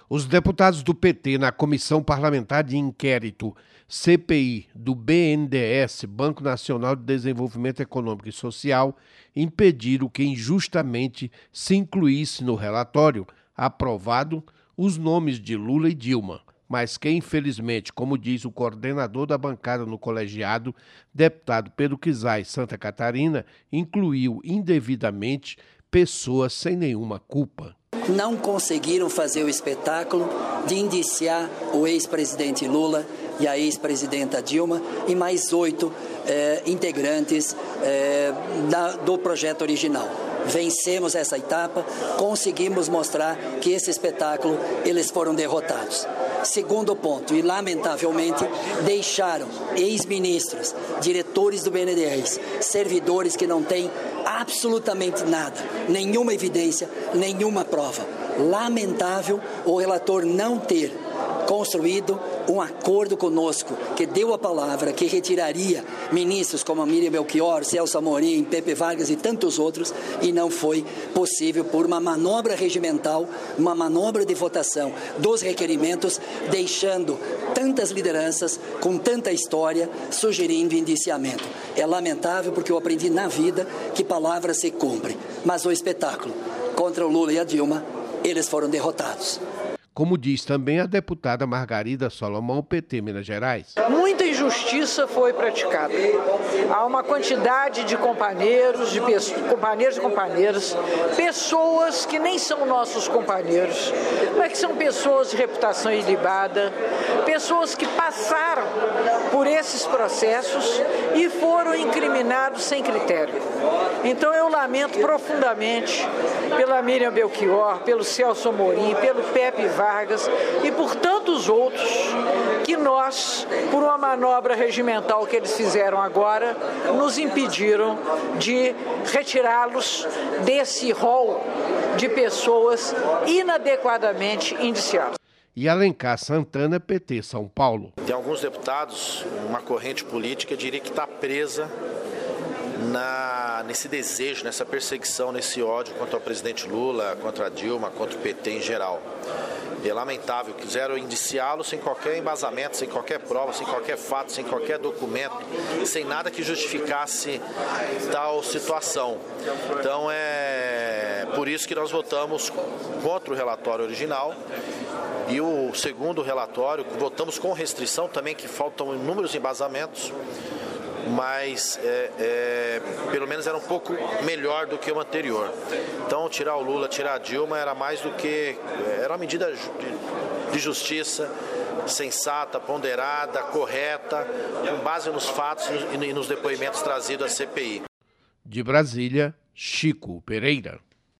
Os deputados do PT na Comissão Parlamentar de Inquérito CPI do BNDES, Banco Nacional de Desenvolvimento Econômico e Social, impediram que injustamente se incluísse no relatório aprovado os nomes de Lula e Dilma, mas que, infelizmente, como diz o coordenador da bancada no colegiado, deputado Pedro Kizai, Santa Catarina, incluiu indevidamente pessoas sem nenhuma culpa. Não conseguiram fazer o espetáculo de indiciar o ex-presidente Lula e a ex-presidenta Dilma e mais 8 integrantes do projeto original. Vencemos essa etapa, conseguimos mostrar que esse espetáculo eles foram derrotados. Segundo ponto, e lamentavelmente deixaram ex-ministros, diretores do BNDES, servidores que não têm absolutamente nada, nenhuma evidência, nenhuma prova. Lamentável o relator não ter construído um acordo conosco, que deu a palavra, que retiraria ministros como a Miriam Belchior, Celso Amorim, Pepe Vargas e tantos outros, e não foi possível por uma manobra regimental, uma manobra de votação dos requerimentos, deixando tantas lideranças com tanta história, sugerindo indiciamento. É lamentável porque eu aprendi na vida que palavra se cumpre, mas o espetáculo contra o Lula e a Dilma, eles foram derrotados. Como diz também a deputada Margarida Solomão, PT Minas Gerais. Muita injustiça foi praticada. Há uma quantidade de companheiros e companheiras, pessoas que nem são nossos companheiros, mas que são pessoas de reputação ilibada, pessoas que passaram por esses processos e foram incriminados sem critério. Então eu lamento profundamente pela Miriam Belchior, pelo Celso Amorim, pelo Pepe Vargas e por tantos outros que nós, por uma manobra regimental que eles fizeram agora, nos impediram de retirá-los desse rol de pessoas inadequadamente indiciadas. E Alencar Santana, PT São Paulo. Tem alguns deputados, uma corrente política, diria que está presa nesse desejo, nessa perseguição, nesse ódio contra o presidente Lula, contra a Dilma, contra o PT em geral. É lamentável, quiseram indiciá-lo sem qualquer embasamento, sem qualquer prova, sem qualquer fato, sem qualquer documento, sem nada que justificasse tal situação. Então é por isso que nós votamos contra o relatório original. E o segundo relatório, votamos com restrição também, que faltam inúmeros embasamentos, mas pelo menos era um pouco melhor do que o anterior. Então tirar o Lula, tirar a Dilma era mais do que... era uma medida de justiça sensata, ponderada, correta, com base nos fatos e nos depoimentos trazidos à CPI. De Brasília, Chico Pereira.